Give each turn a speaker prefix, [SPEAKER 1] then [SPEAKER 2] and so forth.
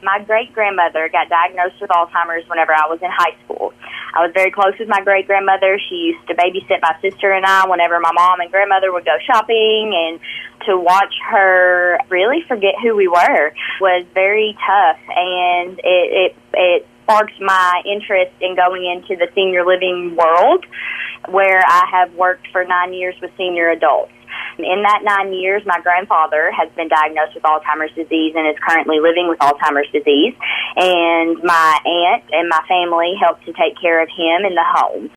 [SPEAKER 1] My great-grandmother got diagnosed with Alzheimer's whenever I was in high school. I was very close with my great-grandmother. She used to babysit my sister and I whenever my mom and grandmother would go shopping, and to watch her really forget who we were was very tough, and it sparked my interest in going into the senior living world, where I have worked for 9 years with senior adults. In that 9 years, my grandfather has been diagnosed with Alzheimer's disease and is currently living with Alzheimer's disease. And my aunt and my family helped to take care of him in the home.